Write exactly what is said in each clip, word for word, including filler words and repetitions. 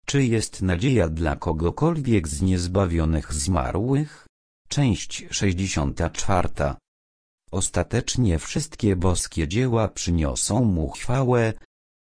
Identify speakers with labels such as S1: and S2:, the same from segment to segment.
S1: Czy jest nadzieja dla kogokolwiek z niezbawionych zmarłych? Część sześćdziesiąta czwarta. Ostatecznie wszystkie boskie dzieła przyniosą mu chwałę.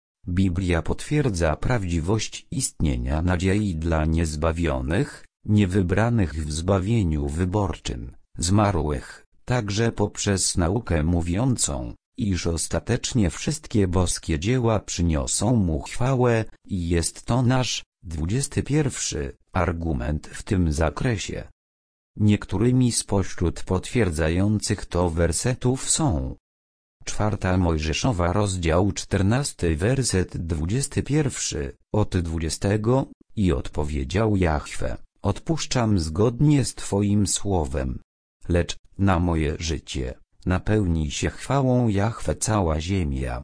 S1: Biblia potwierdza prawdziwość istnienia nadziei dla niezbawionych, niewybranych w zbawieniu wyborczym, zmarłych, także poprzez naukę mówiącą, iż ostatecznie wszystkie boskie dzieła przyniosą mu chwałę, i jest to nasz, dwudziesty pierwszy, argument w tym zakresie. Niektórymi spośród potwierdzających to wersetów są: Czwarta Mojżeszowa rozdział czternasty werset dwudziesty pierwszy, od dwudziestego, i odpowiedział Jahwe: odpuszczam zgodnie z Twoim słowem. Lecz, na moje życie, napełni się chwałą Jahwe cała ziemia.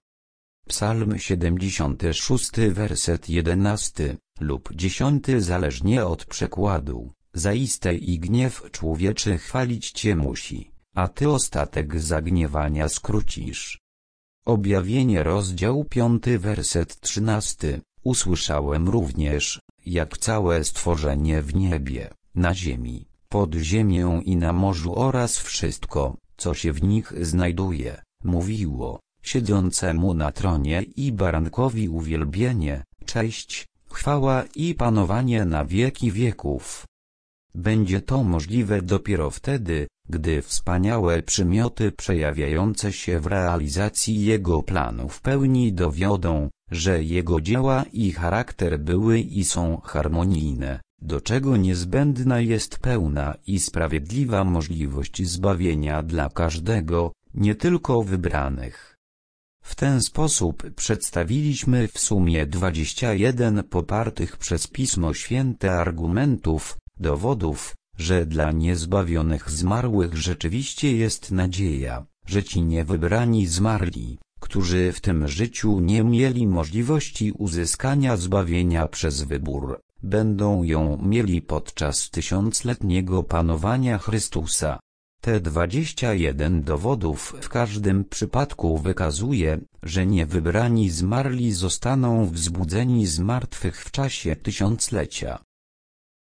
S1: Psalm siedemdziesiąty szósty werset jedenasty, lub dziesiąty zależnie od przekładu. Zaiste i gniew człowieczy chwalić Cię musi, a Ty ostatek zagniewania skrócisz. Objawienie rozdział piąty werset trzynasty. Usłyszałem również, jak całe stworzenie w niebie, na ziemi, pod ziemią i na morzu oraz wszystko, co się w nich znajduje, mówiło, siedzącemu na tronie i barankowi uwielbienie, cześć, chwała i panowanie na wieki wieków. Będzie to możliwe dopiero wtedy, gdy wspaniałe przymioty przejawiające się w realizacji Jego planu w pełni dowiodą, że Jego dzieła i charakter były i są harmonijne, do czego niezbędna jest pełna i sprawiedliwa możliwość zbawienia dla każdego, nie tylko wybranych. W ten sposób przedstawiliśmy w sumie dwadzieścia jeden popartych przez Pismo Święte argumentów, dowodów, że dla niezbawionych zmarłych rzeczywiście jest nadzieja, że ci niewybrani zmarli, którzy w tym życiu nie mieli możliwości uzyskania zbawienia przez wybór, będą ją mieli podczas tysiącletniego panowania Chrystusa. Te dwadzieścia jeden dowodów w każdym przypadku wykazuje, że niewybrani zmarli zostaną wzbudzeni z martwych w czasie tysiąclecia.